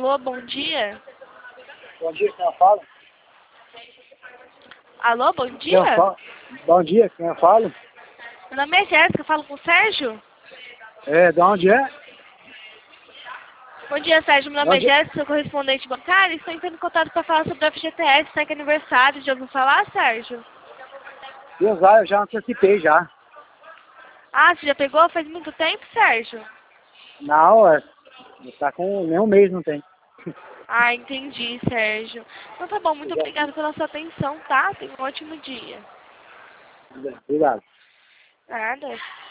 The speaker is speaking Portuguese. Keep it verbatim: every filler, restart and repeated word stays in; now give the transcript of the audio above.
Alô, bom dia. Bom dia, quem fala? Alô, bom dia. Quem fala? Bom dia, quem fala? Meu nome é Jéssica, eu falo com o Sérgio. É, de onde é? Bom dia, Sérgio. Meu nome é Onde? Jéssica, sou correspondente bancário. Estou entrando em contato para falar sobre o F G T S, está aqui aniversário. Já ouviu falar, Sérgio? Eu já, eu já antecipei já. Ah, você já pegou? Faz muito tempo, Sérgio? Não, é, tá com nem um mês, não tem. Ah, entendi, Sérgio. Então tá bom, muito obrigada pela sua atenção, tá? Tenha um ótimo dia. Obrigado. Nada.